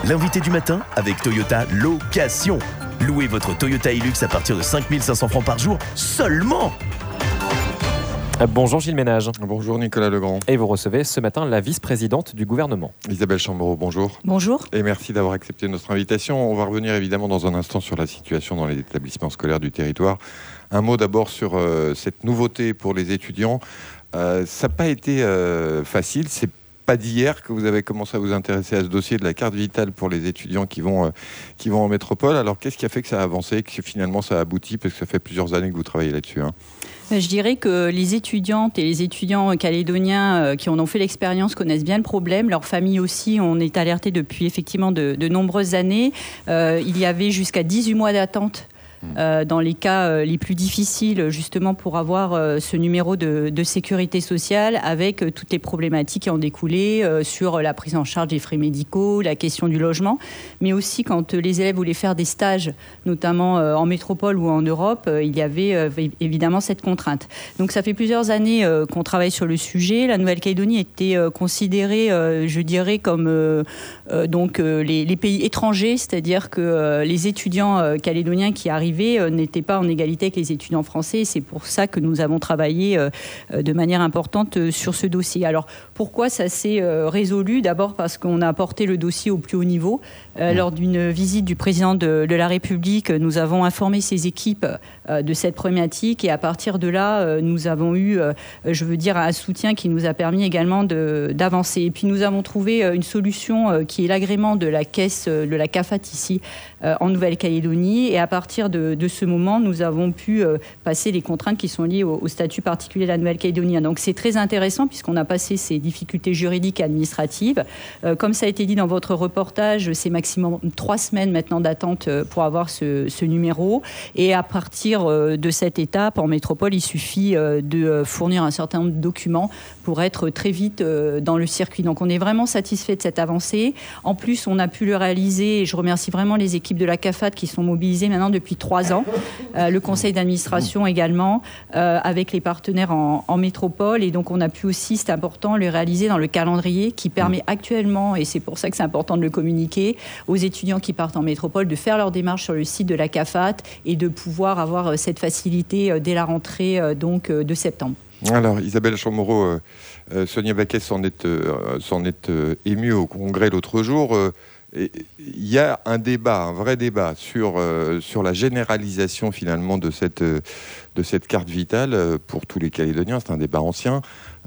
L'invité du matin avec Toyota Location. Louez votre Toyota Hilux à partir de 5 500 francs par jour seulement. Bonjour Gilles Ménage. Bonjour Nicolas Legrand. Et vous recevez ce matin la vice-présidente du gouvernement. Isabelle Chamorro, bonjour. Bonjour. Et merci d'avoir accepté notre invitation. On va revenir évidemment dans un instant sur la situation dans les établissements scolaires du territoire. Un mot d'abord sur cette nouveauté pour les étudiants. Ça n'a pas été facile. C'est pas d'hier que vous avez commencé à vous intéresser à ce dossier de la carte vitale pour les étudiants qui vont en métropole. Alors qu'est-ce qui a fait que ça a avancé, que finalement ça a abouti, parce que ça fait plusieurs années que vous travaillez là-dessus, hein. Je dirais que les étudiantes et les étudiants calédoniens qui en ont fait l'expérience connaissent bien le problème. Leurs familles aussi, on est alertés depuis effectivement de nombreuses années. Il y avait jusqu'à 18 mois d'attente dans les cas les plus difficiles, justement pour avoir ce numéro de sécurité sociale, avec toutes les problématiques qui en découlaient sur la prise en charge des frais médicaux, la question du logement, mais aussi quand les élèves voulaient faire des stages, notamment en métropole ou en Europe, il y avait évidemment cette contrainte. Donc ça fait plusieurs années qu'on travaille sur le sujet. La Nouvelle-Calédonie était considérée, je dirais, comme les pays étrangers, c'est-à-dire que les étudiants calédoniens qui arrivaient n'étaient pas en égalité avec les étudiants français. C'est pour ça que nous avons travaillé de manière importante sur ce dossier. Alors, pourquoi ça s'est résolu ? D'abord parce qu'on a porté le dossier au plus haut niveau. Lors d'une visite du président de la République, nous avons informé ses équipes de cette problématique, et à partir de là, nous avons eu, un soutien qui nous a permis également d'avancer. Et puis, nous avons trouvé une solution qui est l'agrément de la caisse de la CAFAT ici en Nouvelle-Calédonie, et à partir de ce moment, nous avons pu passer les contraintes qui sont liées au statut particulier de la Nouvelle-Calédonie. Donc c'est très intéressant puisqu'on a passé ces difficultés juridiques et administratives. Comme ça a été dit dans votre reportage, c'est maximum 3 semaines maintenant d'attente pour avoir ce numéro. Et à partir de cette étape, en métropole, il suffit de fournir un certain nombre de documents pour être très vite dans le circuit. Donc on est vraiment satisfait de cette avancée. En plus, on a pu le réaliser, et je remercie vraiment les équipes de la CAFAT qui sont mobilisées maintenant depuis 3 ans, le conseil d'administration également, avec les partenaires en métropole. Et donc on a pu aussi, c'est important, le réaliser dans le calendrier qui permet actuellement, et c'est pour ça que c'est important de le communiquer, aux étudiants qui partent en métropole de faire leur démarche sur le site de la CAFAT et de pouvoir avoir cette facilité dès la rentrée de septembre. Alors, Isabelle Chamorro, Sonia Baquet s'en est émue au Congrès l'autre jour. Il y a un vrai débat sur la généralisation finalement de cette carte vitale pour tous les Calédoniens. C'est un débat ancien.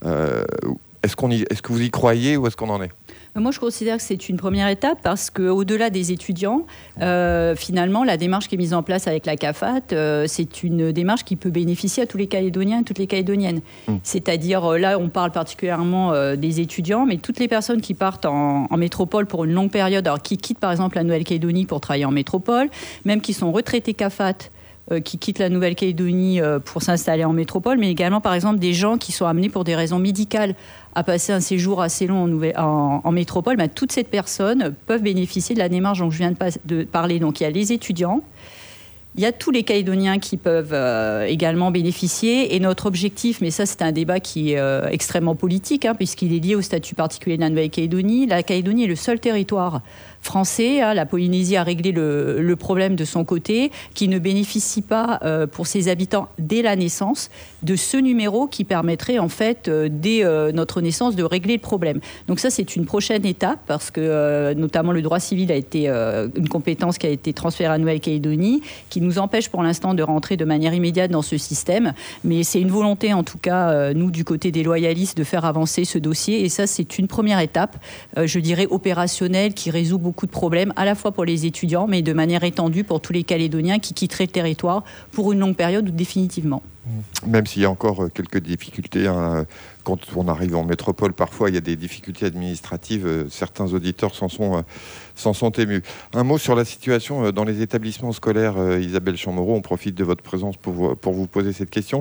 Est-ce que vous y croyez, ou est-ce qu'on en est ? Moi, je considère que c'est une première étape parce qu'au-delà des étudiants, finalement, la démarche qui est mise en place avec la CAFAT, c'est une démarche qui peut bénéficier à tous les Calédoniens et toutes les Calédoniennes. C'est-à-dire, là, on parle particulièrement des étudiants, mais toutes les personnes qui partent en métropole pour une longue période, alors qui quittent par exemple la Nouvelle-Calédonie pour travailler en métropole, même qui sont retraités CAFAT, qui quittent la Nouvelle-Calédonie pour s'installer en métropole, mais également, par exemple, des gens qui sont amenés pour des raisons médicales à passer un séjour assez long en métropole. Toutes ces personnes peuvent bénéficier de la démarche dont je viens de parler. Donc, il y a les étudiants, il y a tous les Calédoniens qui peuvent également bénéficier. Et notre objectif, mais ça c'est un débat qui est extrêmement politique, puisqu'il est lié au statut particulier de la Nouvelle-Calédonie. La Calédonie est le seul territoire français, la Polynésie a réglé le problème de son côté, qui ne bénéficie pas pour ses habitants dès la naissance de ce numéro qui permettrait en fait dès notre naissance de régler le problème. Donc ça c'est une prochaine étape parce que notamment le droit civil a été une compétence qui a été transférée à la Nouvelle-Calédonie, qui nous empêche pour l'instant de rentrer de manière immédiate dans ce système, mais c'est une volonté en tout cas nous du côté des loyalistes de faire avancer ce dossier, et ça c'est une première étape je dirais opérationnelle qui résout beaucoup de problèmes à la fois pour les étudiants mais de manière étendue pour tous les Calédoniens qui quitteraient le territoire pour une longue période ou définitivement. Même s'il y a encore quelques difficultés, quand on arrive en métropole, parfois il y a des difficultés administratives, certains auditeurs s'en sont émus. Un mot sur la situation dans les établissements scolaires, Isabelle Chamorro, on profite de votre présence pour vous poser cette question.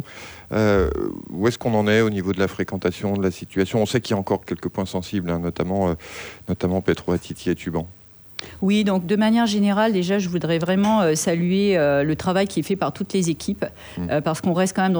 Où est-ce qu'on en est au niveau de la fréquentation, de la situation ? On sait qu'il y a encore quelques points sensibles, notamment Petro-Atiti et Tuban. Oui, donc de manière générale, déjà, je voudrais vraiment saluer le travail qui est fait par toutes les équipes, parce qu'on reste quand même dans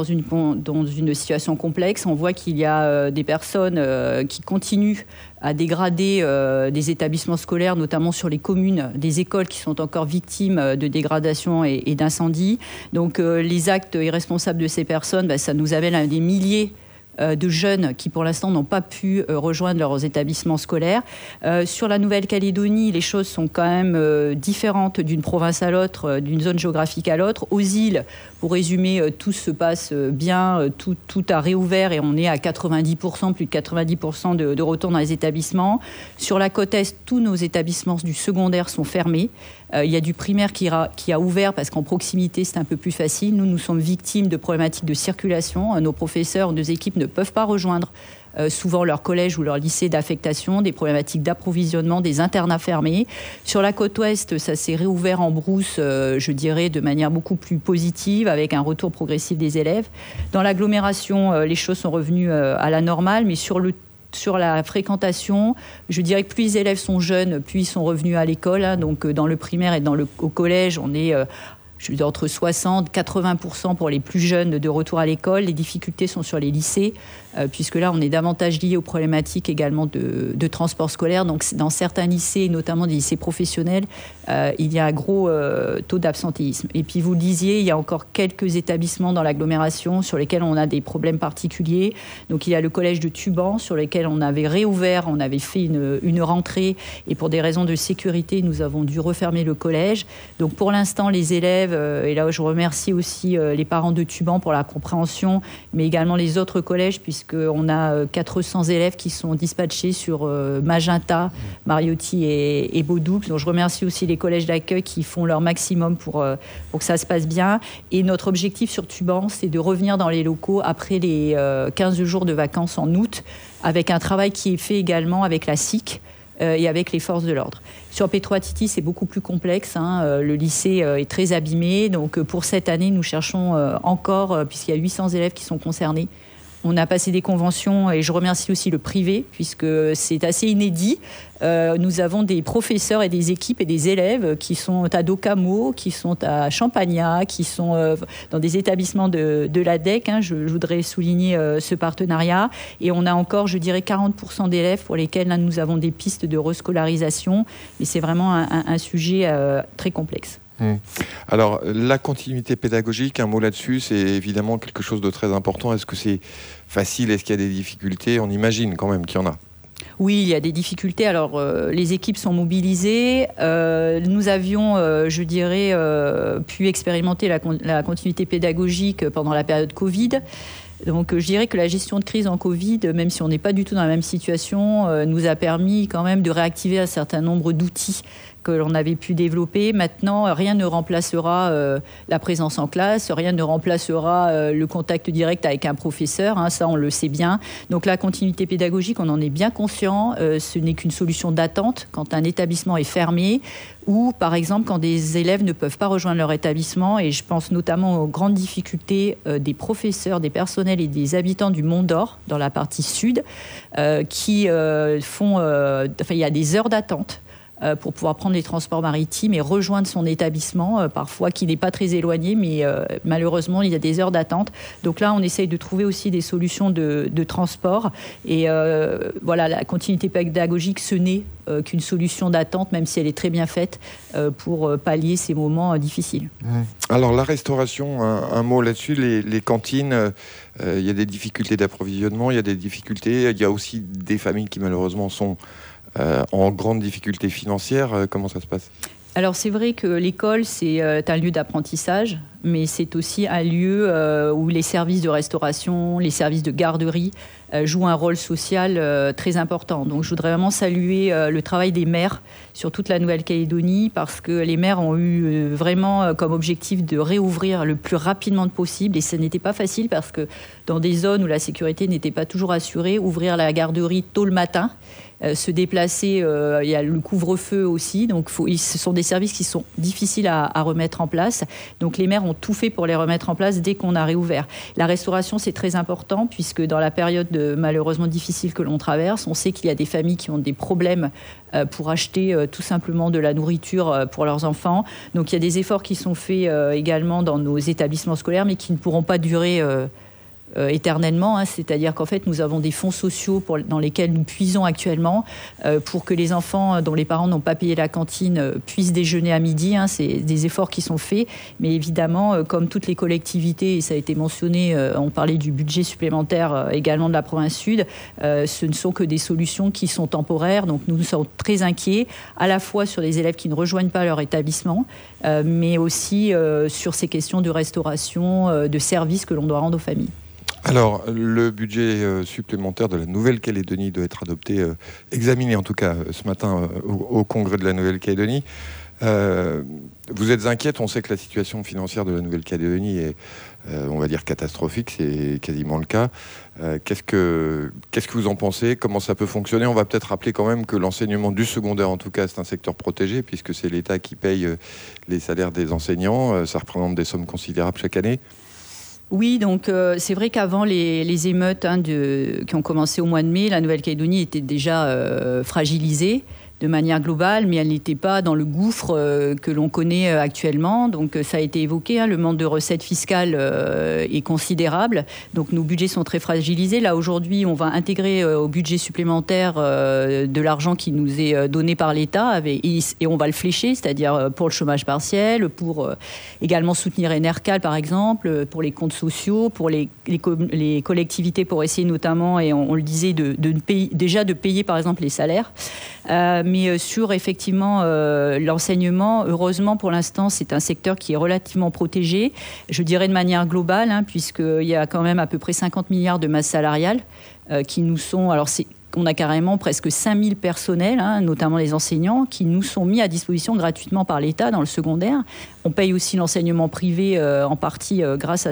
une situation complexe. On voit qu'il y a des personnes qui continuent à dégrader des établissements scolaires, notamment sur les communes, des écoles qui sont encore victimes de dégradation et d'incendies. Donc les actes irresponsables de ces personnes, ça nous amène à des milliers de jeunes qui, pour l'instant, n'ont pas pu rejoindre leurs établissements scolaires. Sur la Nouvelle-Calédonie, les choses sont quand même différentes d'une province à l'autre, d'une zone géographique à l'autre. Aux îles, pour résumer, tout se passe bien, tout a réouvert et on est à 90%, plus de 90% de retour dans les établissements. Sur la côte Est, tous nos établissements du secondaire sont fermés. Il y a du primaire qui a ouvert parce qu'en proximité, c'est un peu plus facile. Nous sommes victimes de problématiques de circulation. Nos professeurs, nos équipes ne peuvent pas rejoindre souvent leur collège ou leur lycée d'affectation, des problématiques d'approvisionnement, des internats fermés. Sur la côte ouest, ça s'est réouvert en brousse, je dirais, de manière beaucoup plus positive, avec un retour progressif des élèves. Dans l'agglomération, les choses sont revenues à la normale, mais sur la fréquentation, je dirais que plus les élèves sont jeunes, plus ils sont revenus à l'école. Donc dans le primaire et au collège, on est entre 60 et 80% pour les plus jeunes de retour à l'école. Les difficultés sont sur les lycées, puisque là, on est davantage lié aux problématiques également de transport scolaire. Donc, dans certains lycées, notamment des lycées professionnels, il y a un gros taux d'absentéisme. Et puis, vous le disiez, il y a encore quelques établissements dans l'agglomération sur lesquels on a des problèmes particuliers. Donc, il y a le collège de Tuban, sur lequel on avait réouvert, on avait fait une rentrée. Et pour des raisons de sécurité, nous avons dû refermer le collège. Donc, pour l'instant, les élèves, et là, je remercie aussi les parents de Tuban pour la compréhension, mais également les autres collèges, puisqu'on a 400 élèves qui sont dispatchés sur Magenta, Mariotti et Beaudoux. Donc, je remercie aussi les collèges d'accueil qui font leur maximum pour que ça se passe bien. Et notre objectif sur Tuban, c'est de revenir dans les locaux après les 15 jours de vacances en août, avec un travail qui est fait également avec la SIC, et avec les forces de l'ordre. Sur Petro-Atiti, c'est beaucoup plus complexe. Le lycée est très abîmé. Donc, pour cette année, nous cherchons encore, puisqu'il y a 800 élèves qui sont concernés. On a passé des conventions et je remercie aussi le privé, puisque c'est assez inédit. Nous avons des professeurs et des équipes et des élèves qui sont à Docamo, qui sont à Champagnat, qui sont dans des établissements de l'ADEC. Je voudrais souligner ce partenariat. Et on a encore, je dirais, 40% d'élèves pour lesquels là, nous avons des pistes de rescolarisation. Mais c'est vraiment un sujet très complexe. Alors, la continuité pédagogique, un mot là-dessus, c'est évidemment quelque chose de très important. Est-ce que c'est facile? Est-ce qu'il y a des difficultés? On imagine quand même qu'il y en a. Oui, il y a des difficultés. Alors, les équipes sont mobilisées. Nous avions, je dirais, pu expérimenter la continuité pédagogique pendant la période Covid. Donc, je dirais que la gestion de crise en Covid, même si on n'est pas du tout dans la même situation, nous a permis quand même de réactiver un certain nombre d'outils que l'on avait pu développer. Maintenant, rien ne remplacera la présence en classe, rien ne remplacera le contact direct avec un professeur, ça on le sait bien. Donc la continuité pédagogique, on en est bien conscient, ce n'est qu'une solution d'attente quand un établissement est fermé ou par exemple quand des élèves ne peuvent pas rejoindre leur établissement, et je pense notamment aux grandes difficultés des professeurs, des personnels et des habitants du Mont d'Or, dans la partie sud, qui font... il y a des heures d'attente pour pouvoir prendre les transports maritimes et rejoindre son établissement, parfois qui n'est pas très éloigné, mais malheureusement, il y a des heures d'attente. Donc là, on essaye de trouver aussi des solutions de transport. Et voilà, la continuité pédagogique, ce n'est qu'une solution d'attente, même si elle est très bien faite, pour pallier ces moments difficiles. Alors, la restauration, un mot là-dessus, les cantines, il y a des difficultés d'approvisionnement, il y a des difficultés, il y a aussi des familles qui malheureusement sont en grande difficulté financière. Comment ça se passe ? Alors c'est vrai que l'école, c'est un lieu d'apprentissage, mais c'est aussi un lieu où les services de restauration, les services de garderie jouent un rôle social très important. Donc je voudrais vraiment saluer le travail des maires sur toute la Nouvelle-Calédonie, parce que les maires ont eu vraiment comme objectif de réouvrir le plus rapidement possible, et ce n'était pas facile parce que dans des zones où la sécurité n'était pas toujours assurée, ouvrir la garderie tôt le matin, se déplacer. Il y a le couvre-feu aussi. Donc, ce sont des services qui sont difficiles à remettre en place. Donc, les maires ont tout fait pour les remettre en place dès qu'on a réouvert. La restauration, c'est très important puisque dans la période malheureusement difficile que l'on traverse, on sait qu'il y a des familles qui ont des problèmes pour acheter tout simplement de la nourriture pour leurs enfants. Donc, il y a des efforts qui sont faits également dans nos établissements scolaires, mais qui ne pourront pas durer éternellement, c'est-à-dire qu'en fait nous avons des fonds sociaux dans lesquels nous puisons actuellement pour que les enfants dont les parents n'ont pas payé la cantine puissent déjeuner à midi. C'est des efforts qui sont faits, mais évidemment comme toutes les collectivités, et ça a été mentionné, on parlait du budget supplémentaire également de la province sud, ce ne sont que des solutions qui sont temporaires, donc nous sommes très inquiets à la fois sur les élèves qui ne rejoignent pas leur établissement, mais aussi sur ces questions de restauration, de services que l'on doit rendre aux familles. Alors, le budget supplémentaire de la Nouvelle-Calédonie doit être adopté, examiné en tout cas ce matin au Congrès de la Nouvelle-Calédonie. Vous êtes inquiète, on sait que la situation financière de la Nouvelle-Calédonie est, on va dire, catastrophique, c'est quasiment le cas. Qu'est-ce que vous en pensez? Comment ça peut fonctionner? On va peut-être rappeler quand même que l'enseignement du secondaire, en tout cas, c'est un secteur protégé, puisque c'est l'État qui paye les salaires des enseignants. Ça représente des sommes considérables chaque année. Oui, donc c'est vrai qu'avant les émeutes qui ont commencé au mois de mai, la Nouvelle-Calédonie était déjà fragilisée de manière globale, mais elle n'était pas dans le gouffre que l'on connaît actuellement. Donc ça a été évoqué, le manque de recettes fiscales est considérable. Donc nos budgets sont très fragilisés. Là aujourd'hui, on va intégrer au budget supplémentaire de l'argent qui nous est donné par l'État et on va le flécher, c'est-à-dire pour le chômage partiel, pour également soutenir Enercal par exemple, pour les comptes sociaux, pour les collectivités, pour essayer notamment, et on le disait, de payer par exemple les salaires. Mais sur effectivement l'enseignement, heureusement pour l'instant, c'est un secteur qui est relativement protégé, je dirais de manière globale, puisqu'il y a quand même à peu près 50 milliards de masse salariale qui nous sont... Alors on a carrément presque 5000 personnels, notamment les enseignants, qui nous sont mis à disposition gratuitement par l'État dans le secondaire. On paye aussi l'enseignement privé en partie grâce à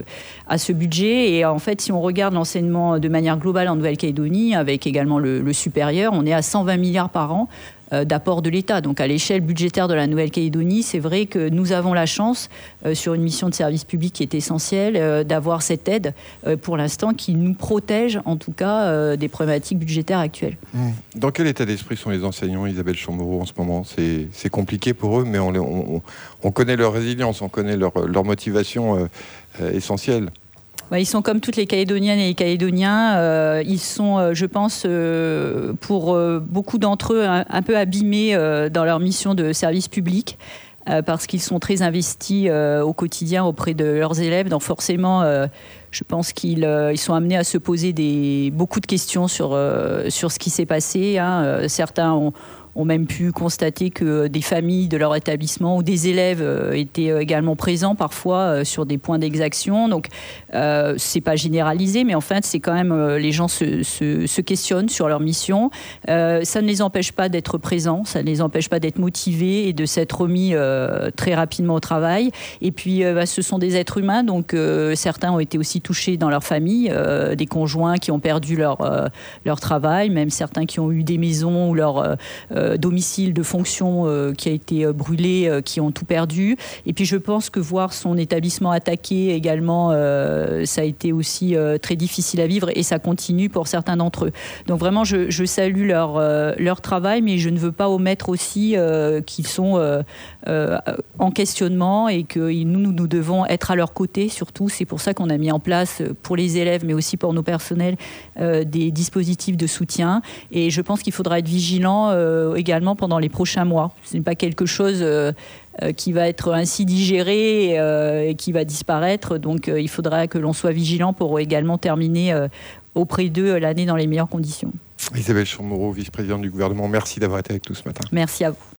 ce budget. Et en fait, si on regarde l'enseignement de manière globale en Nouvelle-Calédonie, avec également le supérieur, on est à 120 milliards par an d'apport de l'État. Donc à l'échelle budgétaire de la Nouvelle-Calédonie, c'est vrai que nous avons la chance, sur une mission de service public qui est essentielle, d'avoir cette aide pour l'instant qui nous protège en tout cas des problématiques budgétaires actuelles. Dans quel état d'esprit sont les enseignants, Isabelle Chamorro, en ce moment? C'est compliqué pour eux, mais on connaît leur résilience, on connaît leur motivation essentielle. Ils sont comme toutes les Calédoniennes et les Calédoniens. Ils sont, je pense, pour beaucoup d'entre eux, un peu abîmés dans leur mission de service public. Parce qu'ils sont très investis au quotidien auprès de leurs élèves. Donc forcément, je pense qu'ils sont amenés à se poser beaucoup de questions sur ce qui s'est passé. Certains ont même pu constater que des familles de leur établissement ou des élèves étaient également présents parfois sur des points d'exaction. Donc, c'est pas généralisé, mais en fait, c'est quand même les gens se questionnent sur leur mission. Ça ne les empêche pas d'être présents, ça ne les empêche pas d'être motivés et de s'être remis très rapidement au travail. Et puis, ce sont des êtres humains, donc certains ont été aussi touchés dans leur famille, des conjoints qui ont perdu leur travail, même certains qui ont eu des maisons ou leur domicile de fonction qui a été brûlé, qui ont tout perdu. Et puis je pense que voir son établissement attaqué également, ça a été aussi très difficile à vivre et ça continue pour certains d'entre eux. Donc vraiment, je salue leur travail, mais je ne veux pas omettre aussi qu'ils sont en questionnement et que nous devons être à leur côté surtout. C'est pour ça qu'on a mis en place pour les élèves, mais aussi pour nos personnels, des dispositifs de soutien. Et je pense qu'il faudra être vigilant également pendant les prochains mois. Ce n'est pas quelque chose qui va être ainsi digéré et qui va disparaître. Donc il faudra que l'on soit vigilant pour également terminer auprès d'eux l'année dans les meilleures conditions. Isabelle Chamorro, vice-présidente du gouvernement, merci d'avoir été avec nous ce matin. Merci à vous.